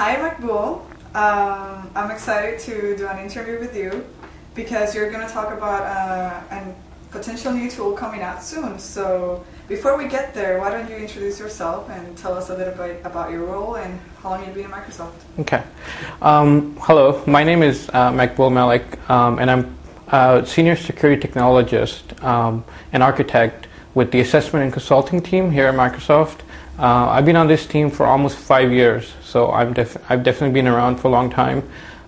Hi, Makbul. I'm excited to do an interview with you because you're going to talk about a potential new tool coming out soon. So before we get there, why don't you introduce yourself and tell us a little bit about your role and how long you've been at Microsoft? Okay. Hello, my name is Makbul Malik, and I'm a senior security technologist and architect with the assessment and consulting team here at Microsoft. I've been on this team for almost 5 years, so I've definitely been around for a long time.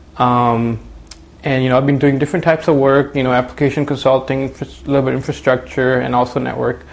And I've been doing different types of work, application consulting, a little bit infrastructure, and also network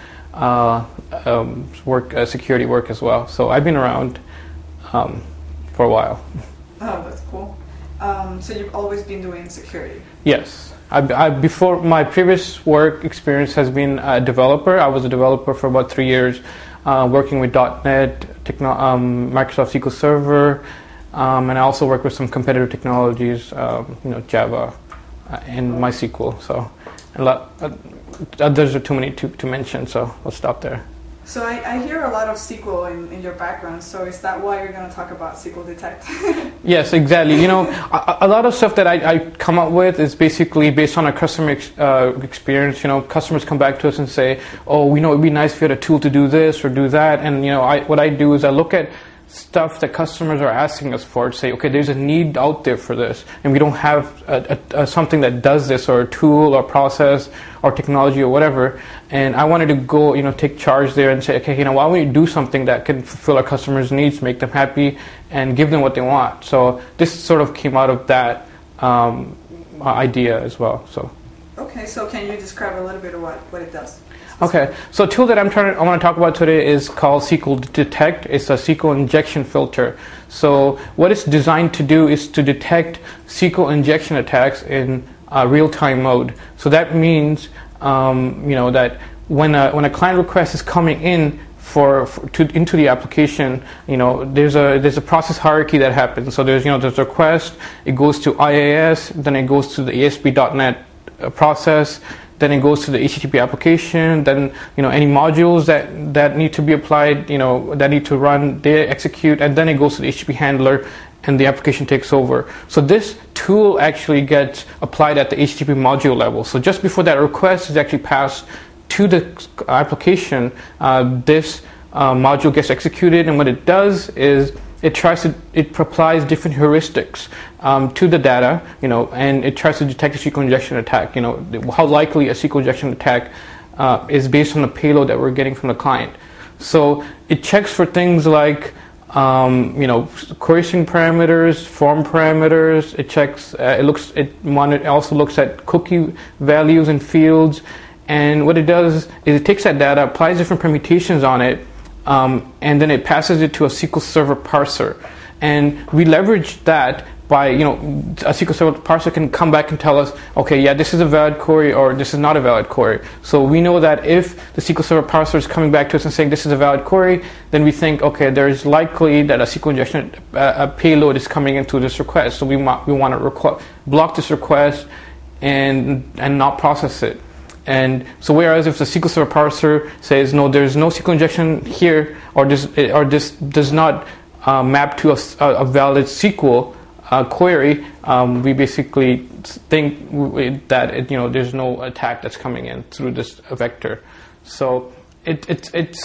work, security work as well. So I've been around for a while. Oh, that's cool. So you've always been doing security? Yes. Before my previous work experience has been a developer. I was a developer for about 3 years, working with .NET, Microsoft SQL Server, and I also work with some competitive technologies, Java and MySQL. So others are too many to mention, so I'll stop there. So I hear a lot of SQL in your background, so is that why you're going to talk about SQL Detect? Yes, exactly. A lot of stuff that I come up with is basically based on a customer experience. Customers come back to us and say, oh, it'd be nice if you had a tool to do this or do that. And, what I do is I look at stuff that customers are asking us for to say, okay, there's a need out there for this, and we don't have something that does this, or a tool or process or technology or whatever. And I wanted to go, take charge there and say, okay, why don't we do something that can fulfill our customers' needs, make them happy, and give them what they want. So this sort of came out of that idea as well. So. Okay, so can you describe a little bit of what it does? Okay, so a tool that I want to talk about today is called SQL Detect. It's a SQL injection filter. So what it's designed to do is to detect SQL injection attacks in real-time mode. So that means, that when a client request is coming in into the application, there's a process hierarchy that happens. So there's a request, it goes to IIS, then it goes to the ASP.NET process. Then it goes to the HTTP application. Then any modules that need to be applied, that need to run, they execute, and then it goes to the HTTP handler, and the application takes over. So this tool actually gets applied at the HTTP module level. So just before that request is actually passed to the application, this module gets executed, and what it does is it applies different heuristics to the data, and it tries to detect a SQL injection attack. How likely a SQL injection attack is based on the payload that we're getting from the client. So it checks for things like, query string parameters, form parameters. It checks. It also looks at cookie values and fields. And what it does is it takes that data, applies different permutations on it, and then it passes it to a SQL Server parser. And we leverage that by, a SQL Server parser can come back and tell us, okay, yeah, this is a valid query or this is not a valid query. So we know that if the SQL Server parser is coming back to us and saying this is a valid query, then we think, okay, there's likely that a SQL injection payload is coming into this request. So we want to block this request and not process it. And so whereas if the SQL Server parser says, no, there's no SQL injection here, or this does not map to a valid SQL query, we basically think that there's no attack that's coming in through this vector. So it's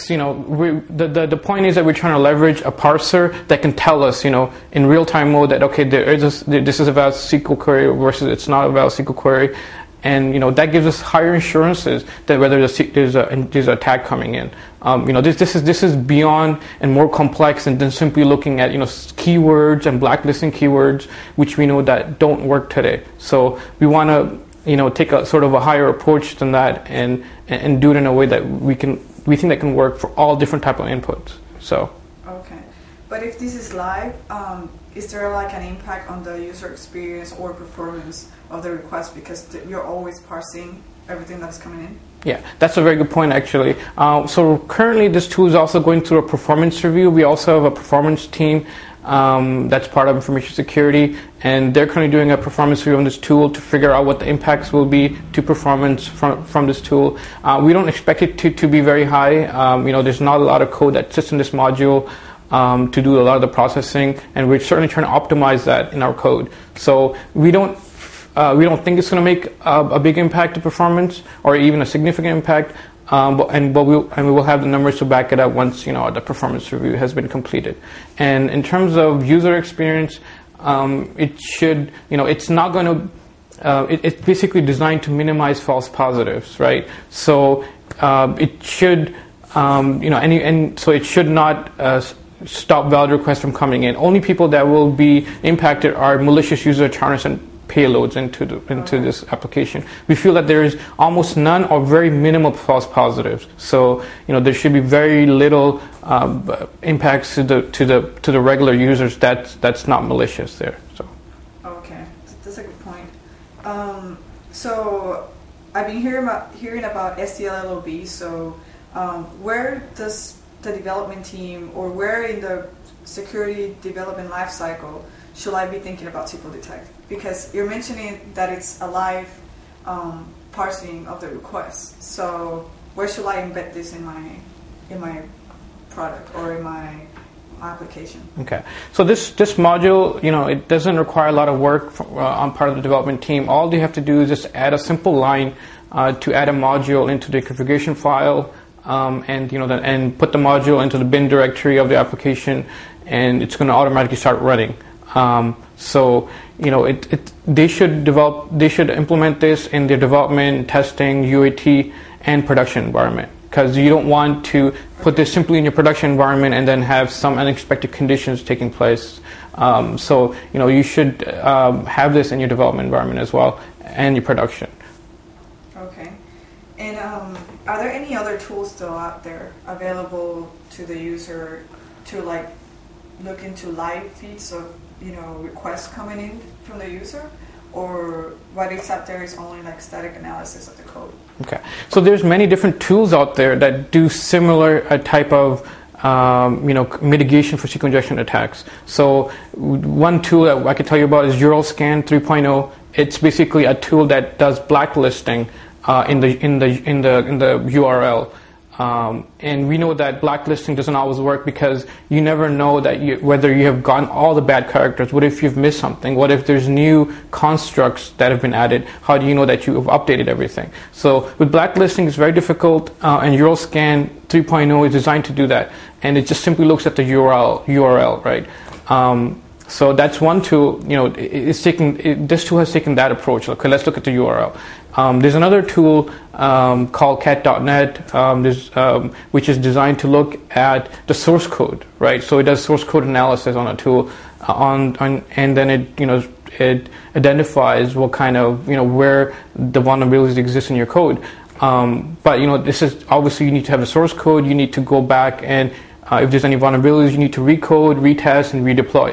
the point is that we're trying to leverage a parser that can tell us, in real-time mode that, okay, this is a valid SQL query versus it's not a valid SQL query. And that gives us higher assurances that whether there's an attack coming in. This is beyond and more complex than simply looking at keywords and blacklisting keywords, which we know that don't work today. So we want to take a sort of a higher approach than that and do it in a way that we think that can work for all different type of inputs. So. Okay, but if this is live, is there like an impact on the user experience or performance of the request because you're always parsing everything that's coming in? Yeah, that's a very good point, actually. So currently this tool is also going through a performance review. We also have a performance team that's part of information security, and they're currently doing a performance review on this tool to figure out what the impacts will be to performance from this tool. We don't expect it to be very high. There's not a lot of code that sits in this module. to do a lot of the processing, and we're certainly trying to optimize that in our code. So we don't think it's going to make a big impact to performance or even a significant impact, but we will have the numbers to back it up once the performance review has been completed. And in terms of user experience, it should it's not going to it's basically designed to minimize false positives, right? So it should so it should not stop valid requests from coming in. Only people that will be impacted are malicious user charters and payloads into this application. We feel that there is almost none or very minimal false positives. So there should be very little impacts to the regular users. That's not malicious there. So. Okay, that's a good point. So I've been hearing about SDLLOB. So where does the development team, or where in the security development lifecycle should I be thinking about SQL Detect? Because you're mentioning that it's a live parsing of the request. So where should I embed this in my product or in my application? Okay, so this module, it doesn't require a lot of work on part of the development team. All you have to do is just add a simple line to add a module into the configuration file, and put the module into the bin directory of the application, and it's going to automatically start running. So they should implement this in their development, testing, UAT, and production environment, because you don't want to put this simply in your production environment and then have some unexpected conditions taking place. So you should have this in your development environment as well and your production. Okay. And are there any other tools still out there available to the user to look into live feeds of requests coming in from the user, or what is out there is only static analysis of the code? Okay, so there's many different tools out there that do similar type of mitigation for SQL injection attacks. So one tool that I could tell you about is URL Scan 3.0. It's basically a tool that does blacklisting in the URL. And we know that blacklisting doesn't always work because you never know whether you have gotten all the bad characters. What if you've missed something? What if there's new constructs that have been added? How do you know that you have updated everything? So with blacklisting, it's very difficult, and URL Scan 3.0 is designed to do that. And it just simply looks at the URL, right? So that's one tool. This tool has taken that approach. Okay, let's look at the URL. There's another tool called cat.net, which is designed to look at the source code, right? So it does source code analysis on a tool, and then it identifies what kind of where the vulnerabilities exist in your code. But this is obviously, you need to have the source code. You need to go back, and if there's any vulnerabilities, you need to recode, retest, and redeploy.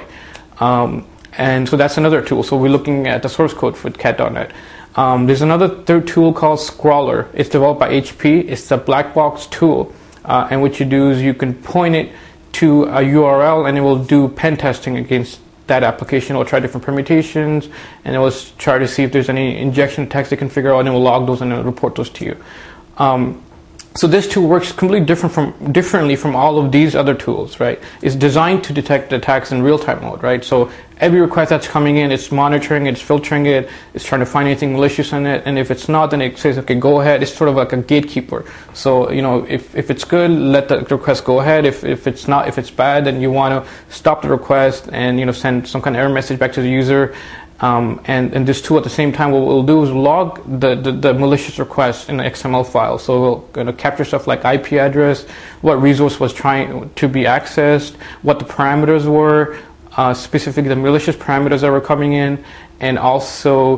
And so that's another tool. So we're looking at the source code for cat.net. There's another third tool called Scrawler. It's developed by HP. It's a black box tool. And what you do is you can point it to a URL, and it will do pen testing against that application. It will try different permutations, and it will try to see if there's any injection attacks it can figure out, and it will log those and it will report those to you. So this tool works completely differently from all of these other tools, right? It's designed to detect attacks in real-time mode, right? So every request that's coming in, it's monitoring, it's filtering it, it's trying to find anything malicious in it, and if it's not, then it says, okay, go ahead. It's sort of like a gatekeeper. So, if it's good, let the request go ahead. If it's not, if it's bad, then you want to stop the request and, send some kind of error message back to the user. And this tool at the same time, what we'll do is log the malicious request in an XML file. So we'll capture stuff like IP address, what resource was trying to be accessed, what the parameters were, specifically the malicious parameters that were coming in, and also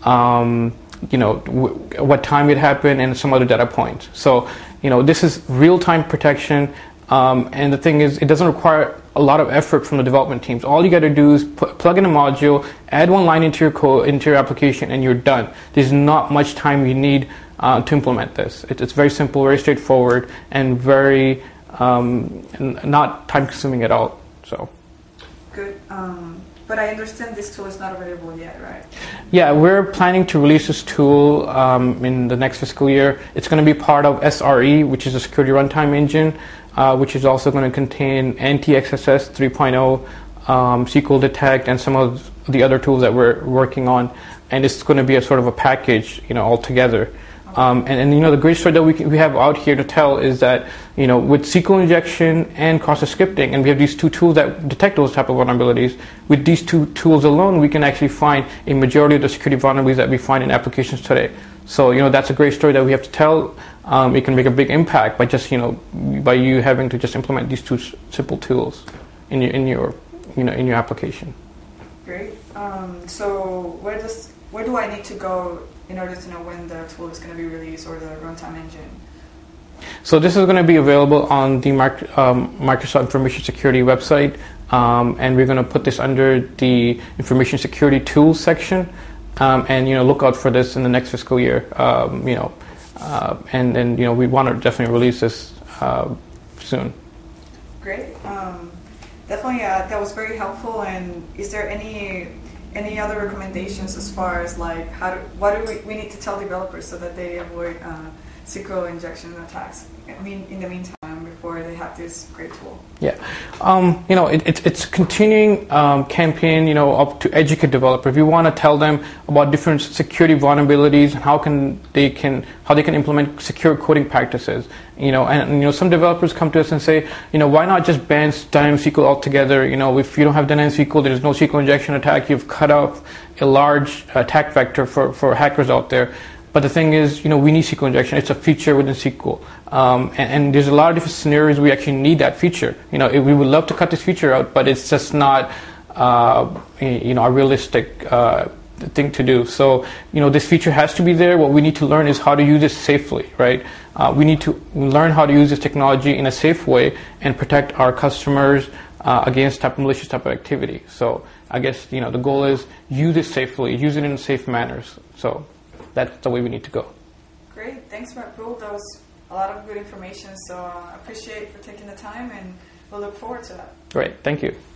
what time it happened and some other data points. So this is real-time protection. And the thing is, it doesn't require a lot of effort from the development teams. All you got to do is plug in a module, add one line into your code, into your application, and you're done. There's not much time you need to implement this. It's very simple, very straightforward, and very not time-consuming at all. So, good. But I understand this tool is not available yet, right? Yeah, we're planning to release this tool in the next fiscal year. It's going to be part of SRE, which is a security runtime engine, which is also going to contain NTXSS 3.0, SQL Detect, and some of the other tools that we're working on. And it's going to be a sort of a package, all together. And the great story that we have out here to tell is that with SQL injection and cross-site scripting, and we have these two tools that detect those type of vulnerabilities. With these two tools alone, we can actually find a majority of the security vulnerabilities that we find in applications today. So that's a great story that we have to tell. It can make a big impact by just by you having to just implement these two simple tools in your application. Great. So where do I need to go in order to know when the tool is going to be released, or the runtime engine? So this is going to be available on the Microsoft Information Security website, and we're going to put this under the Information Security Tools section, and look out for this in the next fiscal year. And we want to definitely release this soon. Great. Definitely, that was very helpful. And is there any other recommendations as far as like what do we need to tell developers so that they avoid SQL injection attacks? I mean, in the meantime, before they have this great tool. Yeah, it's a continuing campaign, up to educate developers. We want to tell them about different security vulnerabilities and how they can implement secure coding practices. And some developers come to us and say, why not just ban dynamic SQL altogether? If you don't have dynamic SQL, there is no SQL injection attack. You've cut off a large attack vector for hackers out there. But the thing is, we need SQL injection. It's a feature within SQL. And there's a lot of different scenarios we actually need that feature. We would love to cut this feature out, but it's just not, a realistic thing to do. So, this feature has to be there. What we need to learn is how to use it safely, right? We need to learn how to use this technology in a safe way and protect our customers against malicious type of activity. So, I guess, the goal is use it safely, use it in safe manners. So, that's the way we need to go. Great. Thanks, Rahul. That was a lot of good information. So I appreciate for taking the time, and we'll look forward to that. Great. Thank you.